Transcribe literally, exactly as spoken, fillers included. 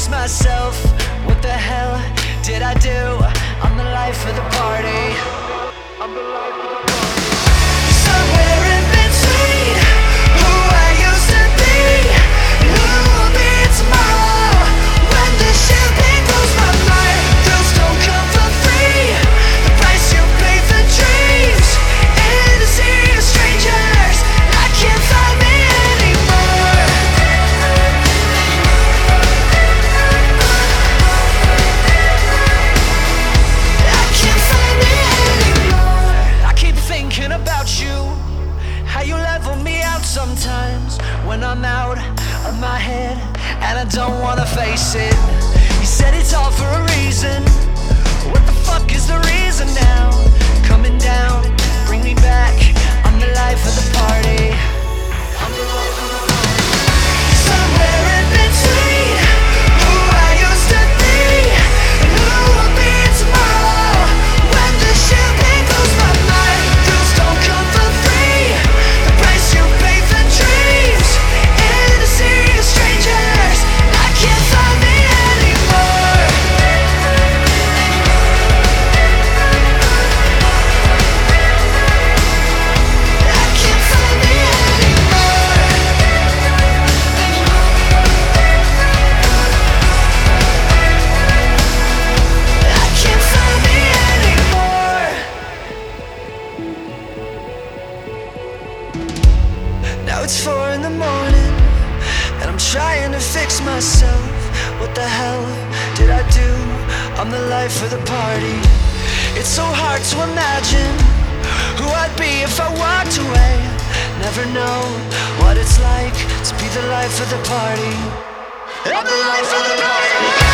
myself, what the hell did I do? I'm the life of the party. I'm the life of the party. Somewhere in between who I used to be and who will be tomorrow. When the champagne blows my mind, thrills don't come for free. The price you pay for dreams in a sea of strangers. I can't find me anymore. I can't find me anymore. I keep thinking about you, how you level me out sometimes when I'm out of my head and I don't wanna face it. You said it's all for a reason. What the fuck is the reason now? Coming down, bring me back. I'm the life of the party. I'm the life of the party. Somewhere in between who I used to be and who will be tomorrow. When the champagne blows my mind, thrills don't come for free. The price you pay for dreams in a sea of strangers. I can't find me anymore. I can't find me anymore. I can't find me anymore. Now it's four in the morning and I'm trying to fix myself. What the hell did I do? I'm the life of the party. It's so hard to imagine who I'd be if I walked away. Never know what it's like to be the life of the party. I'm the life of the party.